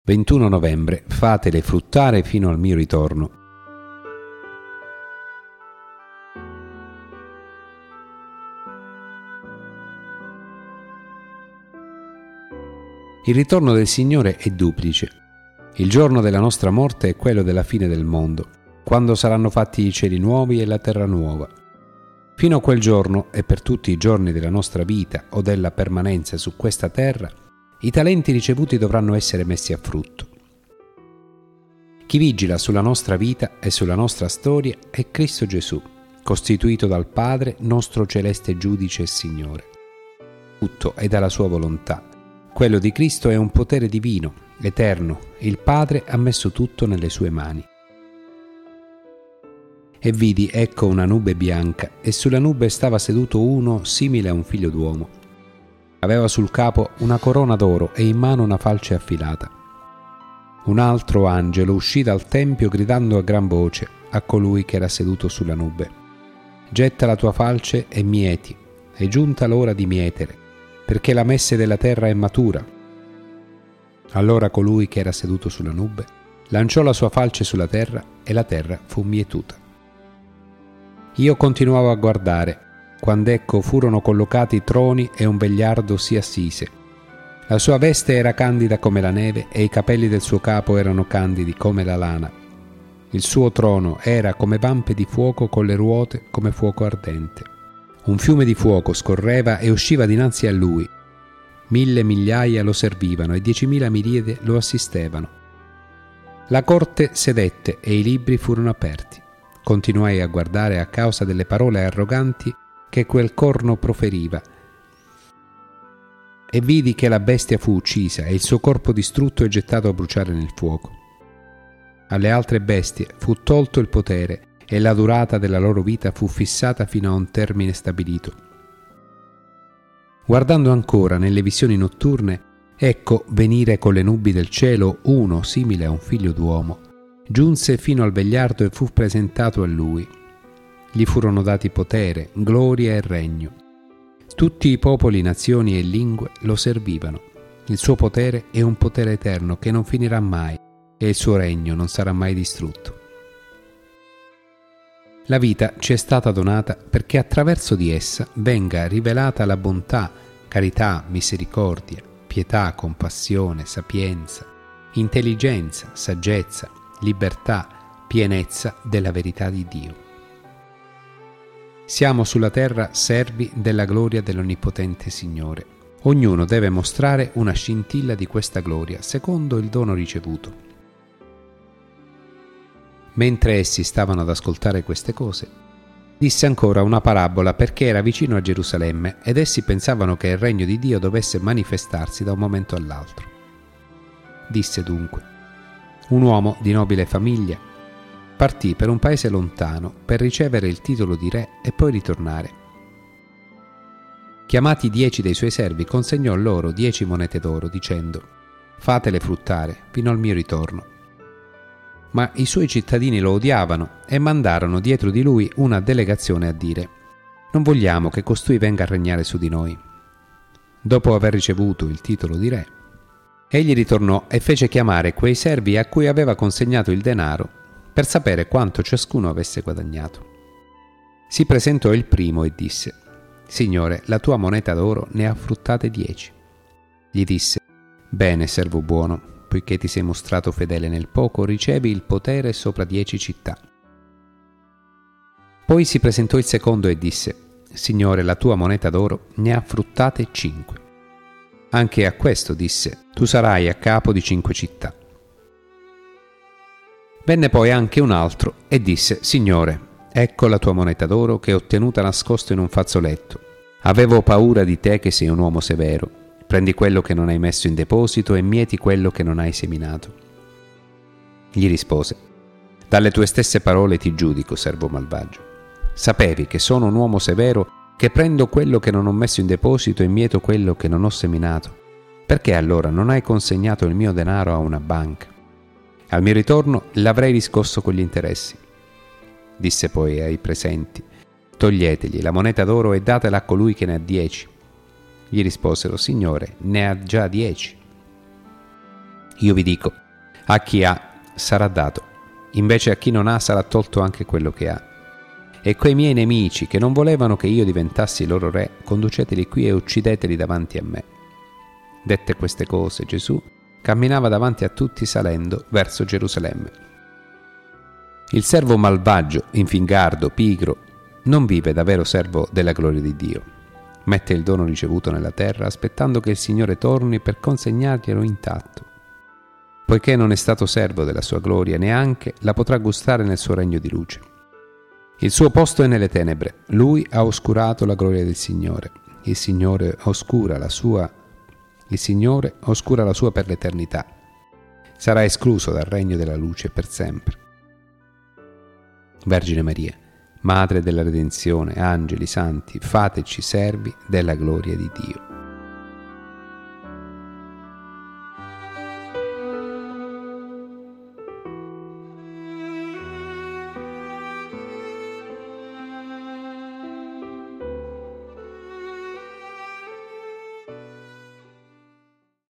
21 novembre, fatele fruttare fino al mio ritorno. Il ritorno del Signore è duplice. Il giorno della nostra morte è quello della fine del mondo, quando saranno fatti i cieli nuovi e la terra nuova. Fino a quel giorno e per tutti i giorni della nostra vita o della permanenza su questa terra, i talenti ricevuti dovranno essere messi a frutto. Chi vigila sulla nostra vita e sulla nostra storia è Cristo Gesù, costituito dal Padre, nostro celeste giudice e Signore. Tutto è dalla sua volontà. Quello di Cristo è un potere divino, eterno. Il Padre ha messo tutto nelle sue mani. E vidi, ecco, una nube bianca, e sulla nube stava seduto uno simile a un figlio d'uomo. Aveva sul capo una corona d'oro e in mano una falce affilata. Un altro angelo uscì dal tempio gridando a gran voce a colui che era seduto sulla nube: «Getta la tua falce e mieti, è giunta l'ora di mietere, perché la messe della terra è matura». Allora colui che era seduto sulla nube lanciò la sua falce sulla terra e la terra fu mietuta. Io continuavo a guardare, quando ecco furono collocati troni e un vegliardo si assise. La sua veste era candida come la neve e i capelli del suo capo erano candidi come la lana. Il suo trono era come vampe di fuoco con le ruote come fuoco ardente. Un fiume di fuoco scorreva e usciva dinanzi a lui. 1000 migliaia lo servivano e 10.000 miriadi lo assistevano. La corte sedette e i libri furono aperti. Continuai a guardare a causa delle parole arroganti che quel corno proferiva, e vidi che la bestia fu uccisa e il suo corpo distrutto e gettato a bruciare nel fuoco. Alle altre bestie fu tolto il potere e la durata della loro vita fu fissata fino a un termine stabilito. Guardando ancora nelle visioni notturne, ecco venire con le nubi del cielo uno simile a un figlio d'uomo. Giunse fino al vegliardo e fu presentato a lui. Gli furono dati potere, gloria e regno. Tutti i popoli, nazioni e lingue lo servivano. Il suo potere è un potere eterno che non finirà mai e il suo regno non sarà mai distrutto. La vita ci è stata donata perché attraverso di essa venga rivelata la bontà, carità, misericordia, pietà, compassione, sapienza, intelligenza, saggezza, libertà, pienezza della verità di Dio. Siamo sulla terra servi della gloria dell'Onnipotente Signore. Ognuno deve mostrare una scintilla di questa gloria, secondo il dono ricevuto. Mentre essi stavano ad ascoltare queste cose, disse ancora una parabola perché era vicino a Gerusalemme ed essi pensavano che il regno di Dio dovesse manifestarsi da un momento all'altro. Disse dunque: un uomo di nobile famiglia partì per un paese lontano per ricevere il titolo di re e poi ritornare. Chiamati 10 dei suoi servi, consegnò loro 10 monete d'oro, dicendo: «Fatele fruttare fino al mio ritorno». Ma i suoi cittadini lo odiavano e mandarono dietro di lui una delegazione a dire: «Non vogliamo che costui venga a regnare su di noi». Dopo aver ricevuto il titolo di re, egli ritornò e fece chiamare quei servi a cui aveva consegnato il denaro per sapere quanto ciascuno avesse guadagnato. Si presentò il primo e disse: «Signore, la tua moneta d'oro ne ha fruttate 10». Gli disse: «Bene, servo buono, poiché ti sei mostrato fedele nel poco, ricevi il potere sopra 10 città». Poi si presentò il secondo e disse: «Signore, la tua moneta d'oro ne ha fruttate 5». Anche a questo disse: «Tu sarai a capo di 5 città». Venne poi anche un altro e disse: «Signore, ecco la tua moneta d'oro che ho tenuta nascosto in un fazzoletto. Avevo paura di te che sei un uomo severo. Prendi quello che non hai messo in deposito e mieti quello che non hai seminato». Gli rispose: «Dalle tue stesse parole ti giudico, servo malvagio. Sapevi che sono un uomo severo, che prendo quello che non ho messo in deposito e mieto quello che non ho seminato. Perché allora non hai consegnato il mio denaro a una banca? Al mio ritorno l'avrei riscosso con gli interessi». Disse poi ai presenti: «Toglietegli la moneta d'oro e datela a colui che ne ha 10». Gli risposero: «Signore, ne ha già 10». Io vi dico, a chi ha sarà dato, invece a chi non ha sarà tolto anche quello che ha. E quei miei nemici che non volevano che io diventassi loro re, conduceteli qui e uccideteli davanti a me. Dette queste cose, Gesù camminava davanti a tutti salendo verso Gerusalemme. Il servo malvagio, infingardo, pigro, non vive da vero servo della gloria di Dio. Mette il dono ricevuto nella terra aspettando che il Signore torni per consegnarglielo intatto. Poiché non è stato servo della sua gloria, neanche la potrà gustare nel suo regno di luce. Il suo posto è nelle tenebre, lui ha oscurato la gloria del Signore. Il Signore oscura la sua per l'eternità. Sarà escluso dal regno della luce per sempre. Vergine Maria, Madre della Redenzione, angeli, santi, fateci servi della gloria di Dio.